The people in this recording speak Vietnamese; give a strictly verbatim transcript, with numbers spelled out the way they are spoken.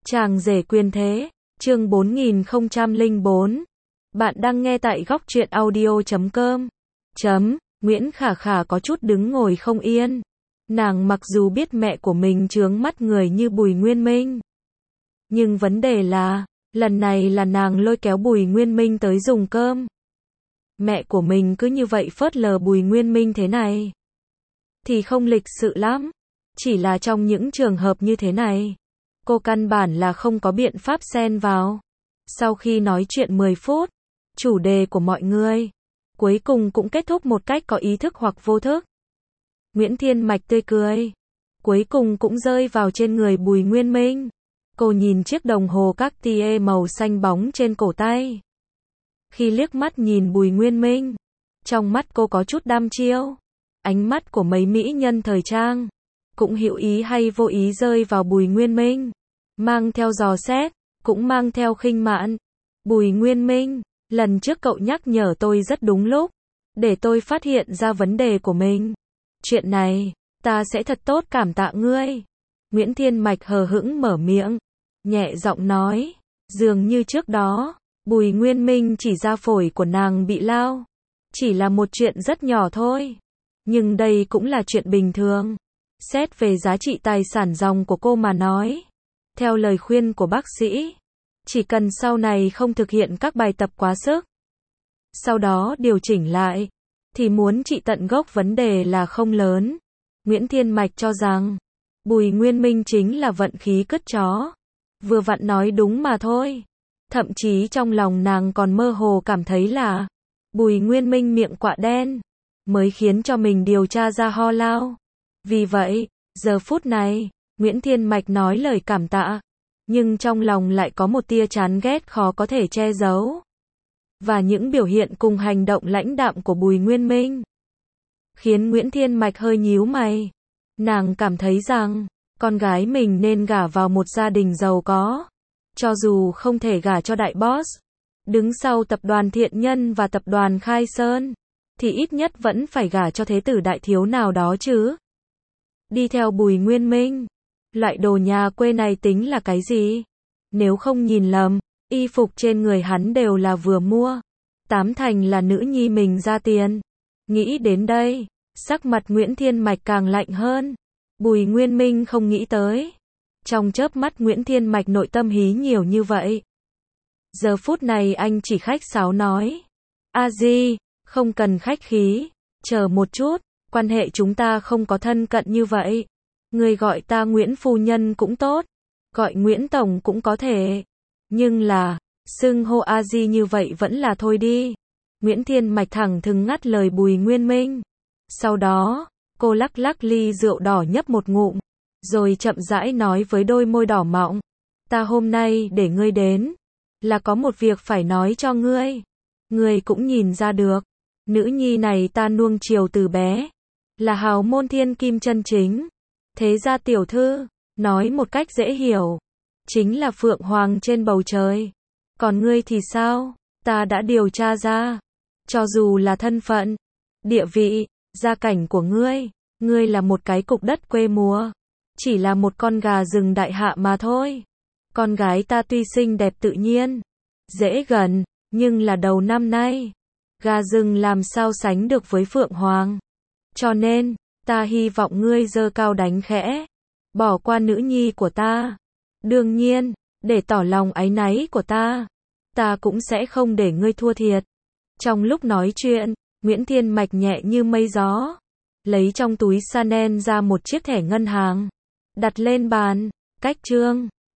Chàng rể quyền thế, chương bốn nghìn không trăm lẻ bốn. Bạn đang nghe tại góc truyện audio chấm com. Chấm, Nguyễn Khả Khả có chút đứng ngồi không yên. Nàng mặc dù biết mẹ của mình chướng mắt người như Bùi Nguyên Minh. Nhưng vấn đề là, lần này là nàng lôi kéo Bùi Nguyên Minh tới dùng cơm. Mẹ của mình cứ như vậy phớt lờ Bùi Nguyên Minh thế này. Thì không lịch sự lắm. Chỉ là trong những trường hợp như thế này. Cô căn bản là không có biện pháp xen vào. Sau khi nói chuyện mười phút, chủ đề của mọi người cuối cùng cũng kết thúc một cách có ý thức hoặc vô thức. Nguyễn Thiên Mạch tươi cười, cuối cùng cũng rơi vào trên người Bùi Nguyên Minh. Cô nhìn chiếc đồng hồ Cartier màu xanh bóng trên cổ tay. Khi liếc mắt nhìn Bùi Nguyên Minh, trong mắt cô có chút đăm chiêu. Ánh mắt của mấy mỹ nhân thời trang cũng hữu ý hay vô ý rơi vào Bùi Nguyên Minh, mang theo dò xét, cũng mang theo khinh mạn. Bùi Nguyên Minh, lần trước cậu nhắc nhở tôi rất đúng lúc, để tôi phát hiện ra vấn đề của mình. Chuyện này, ta sẽ thật tốt cảm tạ ngươi. Nguyễn Thiên Mạch hờ hững mở miệng, nhẹ giọng nói, dường như trước đó, Bùi Nguyên Minh chỉ ra phổi của nàng bị lao. Chỉ là một chuyện rất nhỏ thôi. Nhưng đây cũng là chuyện bình thường. Xét về giá trị tài sản ròng của cô mà nói. Theo lời khuyên của bác sĩ, chỉ cần sau này không thực hiện các bài tập quá sức, sau đó điều chỉnh lại, thì muốn trị tận gốc vấn đề là không lớn. Nguyễn Thiên Mạch cho rằng, Bùi Nguyên Minh chính là vận khí cứt chó. Vừa vặn nói đúng mà thôi. Thậm chí trong lòng nàng còn mơ hồ cảm thấy là Bùi Nguyên Minh miệng quạ đen, mới khiến cho mình điều tra ra ho lao. Vì vậy, giờ phút này, Nguyễn Thiên Mạch nói lời cảm tạ, nhưng trong lòng lại có một tia chán ghét khó có thể che giấu. Và những biểu hiện cùng hành động lãnh đạm của Bùi Nguyên Minh khiến Nguyễn Thiên Mạch hơi nhíu mày. Nàng cảm thấy rằng, con gái mình nên gả vào một gia đình giàu có. Cho dù không thể gả cho đại boss, đứng sau tập đoàn Thiện Nhân và tập đoàn Khai Sơn, thì ít nhất vẫn phải gả cho thế tử đại thiếu nào đó chứ. Đi theo Bùi Nguyên Minh, loại đồ nhà quê này tính là cái gì? Nếu không nhìn lầm, y phục trên người hắn đều là vừa mua, tám thành là nữ nhi mình ra tiền. Nghĩ đến đây, sắc mặt Nguyễn Thiên Mạch càng lạnh hơn. Bùi Nguyên Minh không nghĩ tới, trong chớp mắt Nguyễn Thiên Mạch nội tâm hí nhiều như vậy. Giờ phút này anh chỉ khách sáo nói, a di, không cần khách khí, chờ một chút, quan hệ chúng ta không có thân cận như vậy. Người gọi ta Nguyễn phu nhân cũng tốt, gọi Nguyễn tổng cũng có thể, nhưng là, xưng hô a di như vậy vẫn là thôi đi. Nguyễn Thiên Mạch thẳng thừng ngắt lời Bùi Nguyên Minh. Sau đó, cô lắc lắc ly rượu đỏ nhấp một ngụm, rồi chậm rãi nói với đôi môi đỏ mọng, ta hôm nay để ngươi đến, là có một việc phải nói cho ngươi. Ngươi cũng nhìn ra được, nữ nhi này ta nuông chiều từ bé, là hào môn thiên kim chân chính. Thế gia tiểu thư, nói một cách dễ hiểu, chính là phượng hoàng trên bầu trời. Còn ngươi thì sao? Ta đã điều tra ra, cho dù là thân phận, địa vị, gia cảnh của ngươi, ngươi là một cái cục đất quê mùa, chỉ là một con gà rừng đại hạ mà thôi. Con gái ta tuy xinh đẹp tự nhiên, dễ gần, nhưng là đầu năm nay, gà rừng làm sao sánh được với phượng hoàng. Cho nên, ta hy vọng ngươi giơ cao đánh khẽ, bỏ qua nữ nhi của ta. Đương nhiên, để tỏ lòng áy náy của ta, ta cũng sẽ không để ngươi thua thiệt. Trong lúc nói chuyện, Nguyễn Thiên Mạch nhẹ như mây gió, lấy trong túi Chanel ra một chiếc thẻ ngân hàng, đặt lên bàn, cách trương.